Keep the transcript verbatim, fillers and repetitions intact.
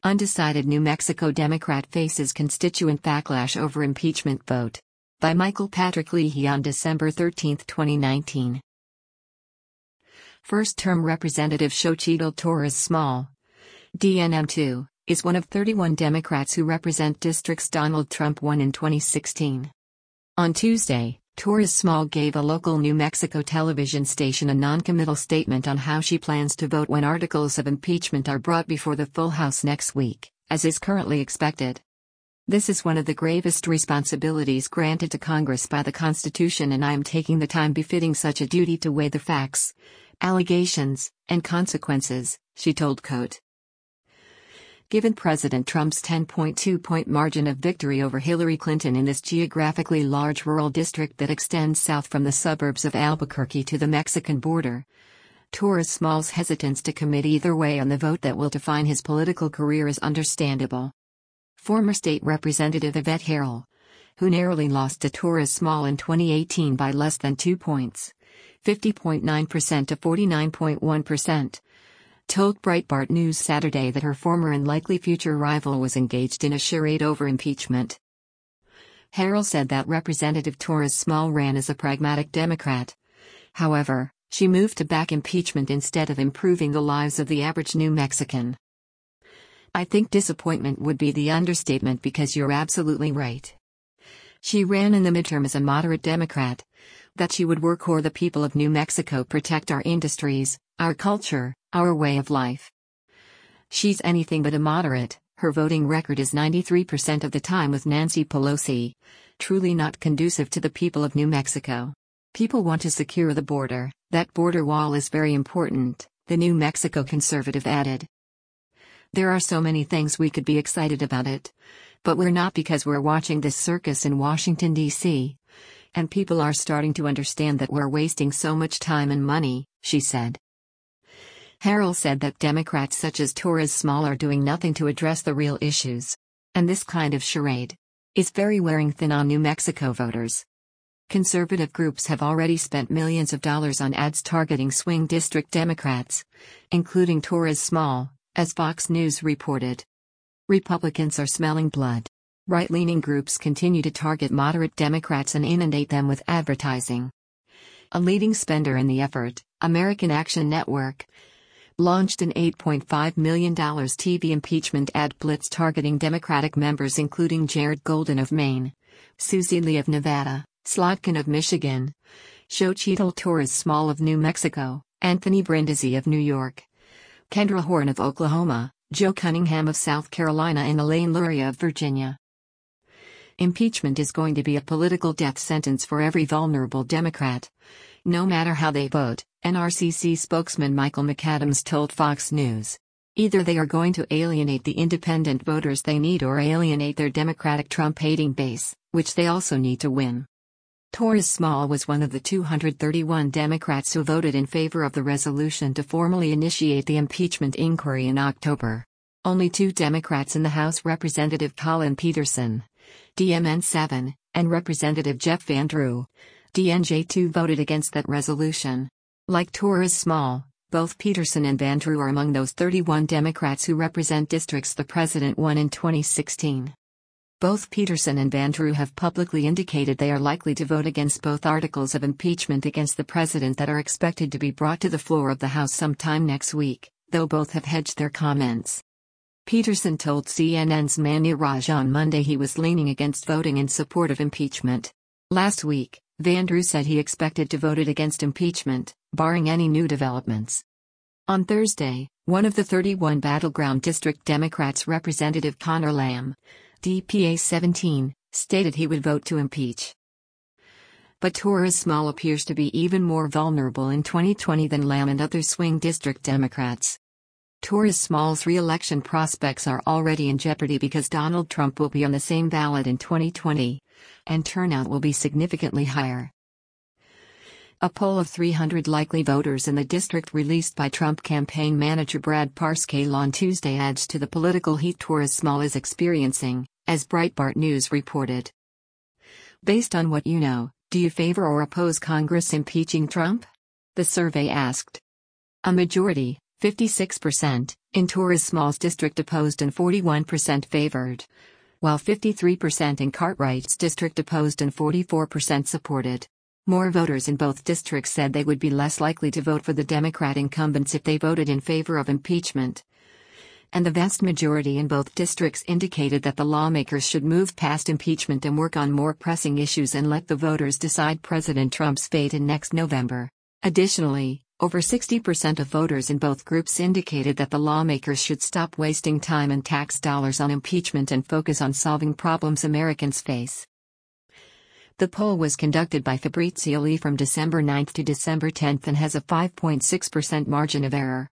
Undecided New Mexico Democrat faces constituent backlash over impeachment vote. By Michael Patrick Leahy on December thirteenth, twenty nineteen. First-term Representative Xochitl Torres Small, D N M two, is one of thirty-one Democrats who represent districts Donald Trump won in twenty sixteen. On Tuesday, Torres Small gave a local New Mexico television station a non-committal statement on how she plans to vote when articles of impeachment are brought before the full House next week, as is currently expected. "This is one of the gravest responsibilities granted to Congress by the Constitution, and I am taking the time befitting such a duty to weigh the facts, allegations, and consequences," she told Cote. Given President Trump's ten point two point margin of victory over Hillary Clinton in this geographically large rural district that extends south from the suburbs of Albuquerque to the Mexican border, Torres Small's hesitance to commit either way on the vote that will define his political career is understandable. Former State Representative Yvette Herrell, who narrowly lost to Torres Small in twenty eighteen by less than two points, fifty point nine percent to forty-nine point one percent, told Breitbart News Saturday that her former and likely future rival was engaged in a charade over impeachment. Herrell said that Representative Torres Small ran as a pragmatic Democrat. However, she moved to back impeachment instead of improving the lives of the average New Mexican. "I think disappointment would be the understatement, because you're absolutely right. She ran in the midterm as a moderate Democrat, that she would work for the people of New Mexico, protect our industries, our culture, our way of life. She's anything but a moderate. Her voting record is ninety-three percent of the time with Nancy Pelosi, truly not conducive to the people of New Mexico. People want to secure the border. That border wall is very important," the New Mexico conservative added. "There are so many things we could be excited about it. But we're not, because we're watching this circus in Washington, D C, and people are starting to understand that we're wasting so much time and money," she said. Herrell said that Democrats such as Torres Small are doing nothing to address the real issues. "And this kind of charade is very wearing thin on New Mexico voters." Conservative groups have already spent millions of dollars on ads targeting swing district Democrats, including Torres Small, as Fox News reported. Republicans are smelling blood. Right-leaning groups continue to target moderate Democrats and inundate them with advertising. A leading spender in the effort, American Action Network, launched an eight point five million dollars T V impeachment ad blitz targeting Democratic members including Jared Golden of Maine, Susie Lee of Nevada, Slotkin of Michigan, Xochitl Torres Small of New Mexico, Anthony Brindisi of New York, Kendra Horn of Oklahoma, Joe Cunningham of South Carolina, and Elaine Luria of Virginia. Impeachment is going to be a political death sentence for every vulnerable Democrat, no matter how they vote, N R C C spokesman Michael McAdams told Fox News. "Either they are going to alienate the independent voters they need, or alienate their Democratic Trump-hating base, which they also need to win." Torres Small was one of the two hundred thirty-one Democrats who voted in favor of the resolution to formally initiate the impeachment inquiry in October. Only two Democrats in the House, Representative Collin Peterson, D M N seven, and Representative Jeff Van Drew, D N J two, voted against that resolution. Like Torres Small, both Peterson and Van Drew are among those thirty-one Democrats who represent districts the president won in twenty sixteen. Both Peterson and Van Drew have publicly indicated they are likely to vote against both articles of impeachment against the president that are expected to be brought to the floor of the House sometime next week, though both have hedged their comments. Peterson told C N N's Manya Raj on Monday he was leaning against voting in support of impeachment. Last week, Van Drew said he expected to vote against impeachment, barring any new developments. On Thursday, one of the thirty-one battleground district Democrats, Representative Connor Lamb, D P A seventeen, stated he would vote to impeach. But Torres Small appears to be even more vulnerable in twenty twenty than Lamb and other swing district Democrats. Torres Small's re-election prospects are already in jeopardy because Donald Trump will be on the same ballot in twenty twenty, and turnout will be significantly higher. A poll of three hundred likely voters in the district released by Trump campaign manager Brad Parscale on Tuesday adds to the political heat Torres Small is experiencing, as Breitbart News reported. "Based on what you know, do you favor or oppose Congress impeaching Trump?" the survey asked. A majority, fifty-six percent, in Torres Small's district opposed and forty-one percent favored, while fifty-three percent in Cartwright's district opposed and forty-four percent supported. More voters in both districts said they would be less likely to vote for the Democrat incumbents if they voted in favor of impeachment. And the vast majority in both districts indicated that the lawmakers should move past impeachment and work on more pressing issues and let the voters decide President Trump's fate in next November. Additionally, over sixty percent of voters in both groups indicated that the lawmakers should stop wasting time and tax dollars on impeachment and focus on solving problems Americans face. The poll was conducted by Fabrizio Lee from December ninth to December tenth and has a five point six percent margin of error.